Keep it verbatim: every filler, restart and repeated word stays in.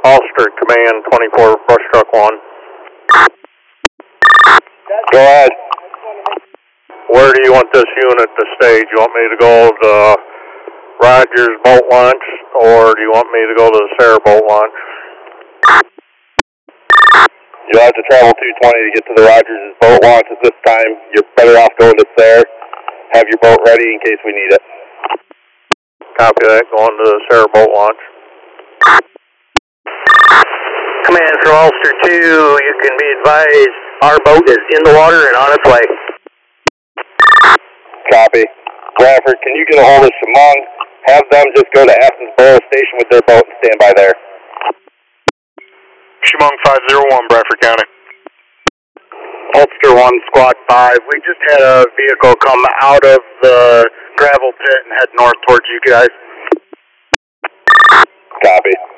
Ulster Command twenty-four, brush truck one. Go ahead. Where do you want this unit to stage? You want me to go to Rogers boat launch, or do you want me to go to the Sarah boat launch? You'll have to travel two twenty to get to the Rogers boat launch at this time. You're better off going to Sarah. Have your boat ready in case we need it. Copy that, going to the Sarah boat launch. Command for Ulster two, you can be advised our boat is in the water and on its way. Copy. Bradford, can you get a hold of Shamong? Have them just go to Athens Barrow Station with their boat and stand by there. Shamong five zero one, Bradford County. Ulster one, Squad five. We just had a vehicle come out of the gravel pit and head north towards you guys. Copy.